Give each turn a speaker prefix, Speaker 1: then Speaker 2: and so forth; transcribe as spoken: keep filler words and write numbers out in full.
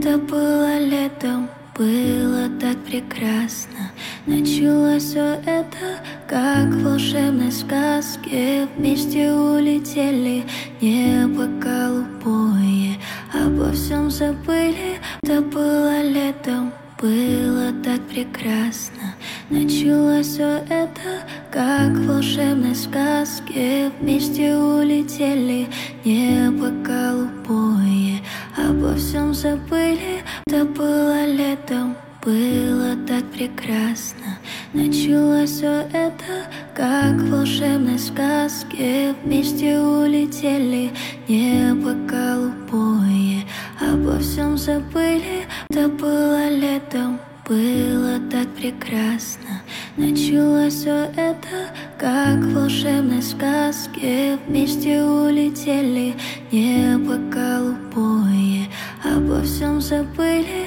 Speaker 1: Это было летом, было так прекрасно. Началось все это, как в волшебной сказке. Вместе улетели, небо голубое, обо всем забыли. Это было летом, было так прекрасно. Началось все это, как в волшебной сказке. Вместе улетели, небо голубое, обо всем забыли. Это было летом, было так прекрасно. Началось все это, как в волшебной сказке. Вместе улетели, небо голубое, обо всем забыли. Это было летом, было так прекрасно. Началось все это, как в волшебной сказке. Вместе улетели, небо голубое, обо всем забыли.